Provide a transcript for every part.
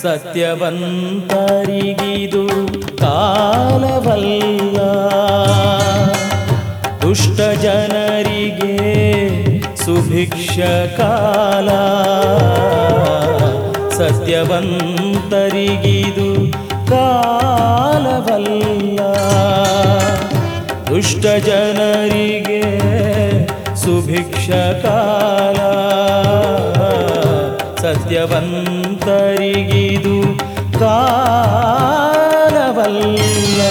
ಸತ್ಯವಂತರಿಗಿದು ಕಾಲವಲ್ಲ, ದುಷ್ಟ ಜನರಿಗೆ ಸುಭಿಕ್ಷ ಕಾಲ. ಸತ್ಯವಂತರಿಗಿದು ಕಾಲವಲ್ಲ, ದುಷ್ಟ ಜನರಿಗೆ ಸುಭಿಕ್ಷ ಕಾಲ. ಸತ್ಯವಂತರಿಗಿದು ಕಾಲವಲ್ಲ.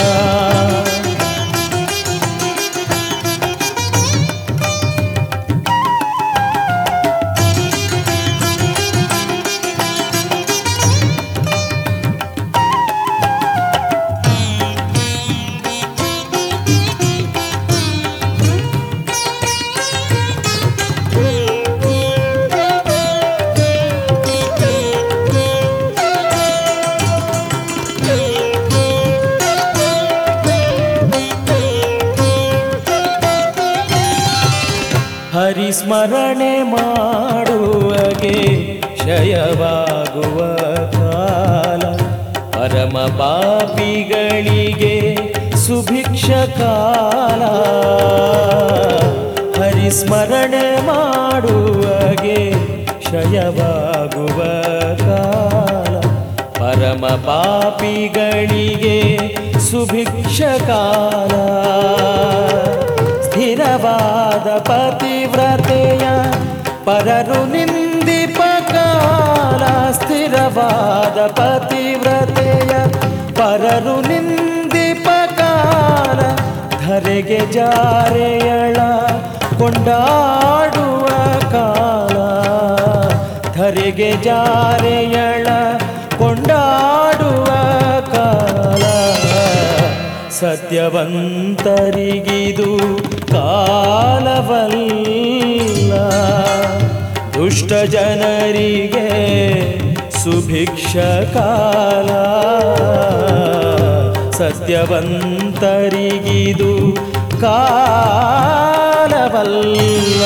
ಹರಿಸ್ಮರಣೆ ಮಾಡುವಗೆ ಕ್ಷಯವಾಗುವ ಕಾಲ, ಪರಮ ಪಾಪಿಗಳಿಗೆ ಸುಭಿಕ್ಷ ಕಾಲ. ಹರಿಸ್ಮರಣೆ ಮಾಡುವಗೆ ಕ್ಷಯವಾಗುವ ಕಾಲ, ಪರಮ ಪಾಪಿಗಳಿಗೆ ಸುಭಿಕ್ಷ ಕಾಲ. ಸ್ಥಿರವಾದ ಪತಿವ್ರತೆಯ ಪರರು ನಿಂದಿಪ ಕಾಲ, ಸ್ಥಿರವಾದ ಪತಿವ್ರತೆಯ ಪರರು ನಿಂದಿಪ ಕಾಲ. ಧರೆಗೆ ಜಾರೆಯಳ ಕೊಂಡಾಡುವ ಕಾಲ, ಧರೆಗೆ ಜಾರೆಯಳ ಕೊಂಡಾಡುವ ಕಾಲ. ಸತ್ಯವಂತರಿಗಿದು ಕಾಲವಲ್ಲ, ದುಷ್ಟ ಜನರಿಗೆ ಸುಭಿಕ್ಷ ಕಾಲ. ಸತ್ಯವಂತರಿಗಿದು ಕಾಲವಲ್ಲ.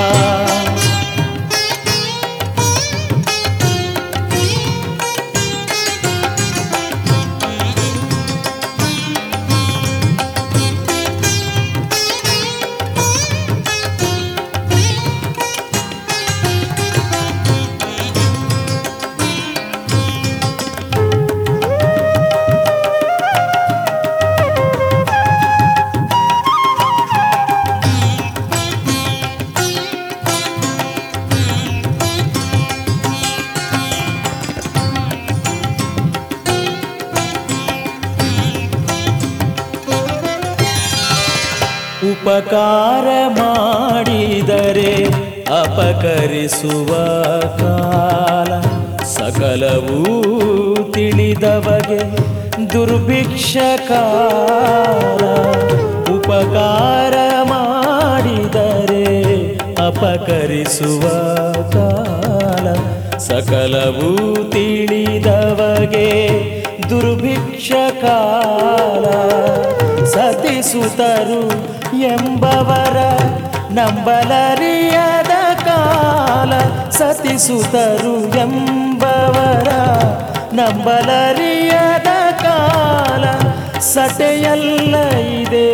ಉಪಕಾರ ಮಾಡಿದರೆ ಅಪಕರಿಸುವ ಕಾಲ, ಸಕಲವೂ ತಿಳಿದವಗೆ ದುರ್ಭಿಕ್ಷ ಕಾಲ. ಉಪಕಾರ ಮಾಡಿದರೆ ಅಪಕರಿಸುವ ಕಾಲ, ಸಕಲವೂ ತಿಳಿದವಗೆ ದುರ್ಭಿಕ್ಷ ಕಾಲ. ಸತಿಸುತರು ಎಂಬವರ ನಂಬಲರಿಯದ ಕಾಲ, ಸತಿಸುತರು ಎಂಬವರ ನಂಬಲರಿಯದ ಕಾಲ. ಸಟೆಯಲ್ಲ ಇದೆ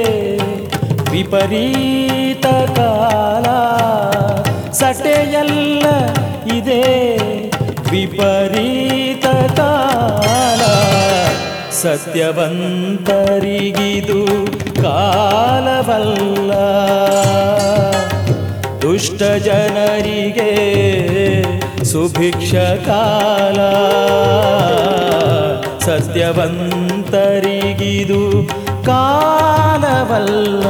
ವಿಪರೀತ ಕಾಲ, ಸಟೆಯಲ್ಲ ಇದೆ ವಿಪರೀತ ಕಾಲ. ಸತ್ಯವಂತರಿಗಿದು ಕಾಲವಲ್ಲ, ದುಷ್ಟ ಜನರಿಗೆ ಸುಭಿಕ್ಷ ಕಾಲ. ಸತ್ಯವಂತರಿಗಿದು ಕಾಲವಲ್ಲ.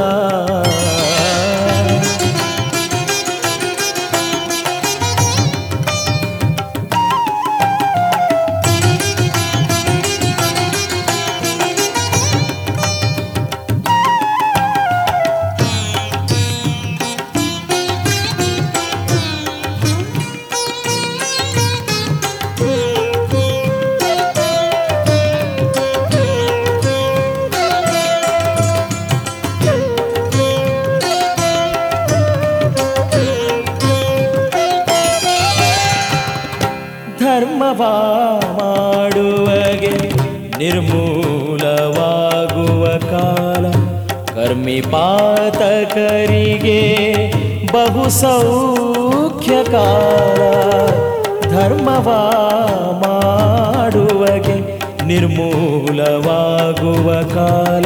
ಧರ್ಮವ ಮಾಡು ಕರ್ಮಿಪಾತಕರಿಗೆ ಬಹು ಸೌಖ್ಯ ಕಾಲ, ಧರ್ಮವ ಮಾಡುವಗೆ ನಿರ್ಮೂಲವಾಗುವ ಕಾಲ.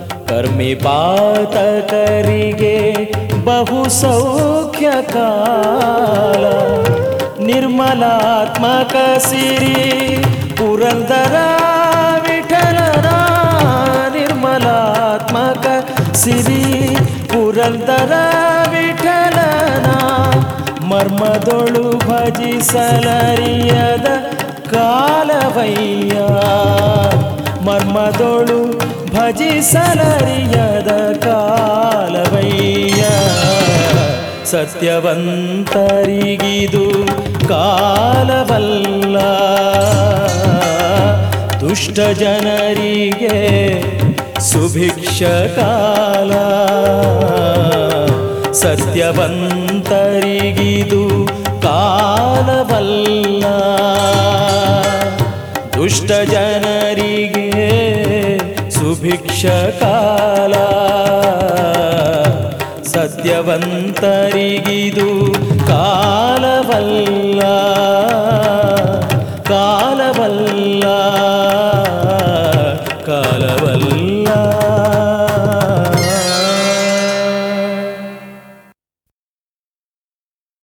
ಕರ್ಮಿಪಾತಕರಿಗೆ ಬಹು ಸೌಖ್ಯ ಕಾಲ, ನಿರ್ಮಲಾತ್ಮಕ ಸಿರಿ ಪುರಂದರ ವಿಠಲನ. ನಿರ್ಮಲಾತ್ಮಕ ಸಿರಿ ಪುರಂದರ ವಿಠಲನ, ಮರ್ಮದೊಳು ಭಜಿಸಲರಿಯದ ಕಾಲವಯ್ಯ. ಮರ್ಮದೊಳು ಭಜಿಸಲರಿಯದ ಕಾಲವಯ್ಯ. ಸತ್ಯವಂತರಿಗಿದು ಕಾಲವಲ್ಲ, ದುಷ್ಟ ಜನರಿಗೆ ಸುಭಿಕ್ಷ ಕಾಲ. ಸತ್ಯವಂತರಿಗಿದು ಕಾಲವಲ್ಲ, ದುಷ್ಟ ಜನರಿಗೆ ಸುಭಿಕ್ಷ ಕಾಲ. ಸತ್ಯವಂತರಿಗಿದು ಕಾಲವಲ್ಲ, ಕಾಲವಲ್ಲ.